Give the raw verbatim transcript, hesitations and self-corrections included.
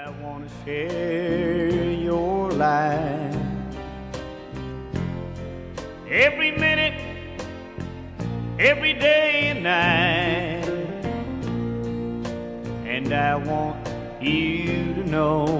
I want to share your life. Every minute, every day and night. And I want you to know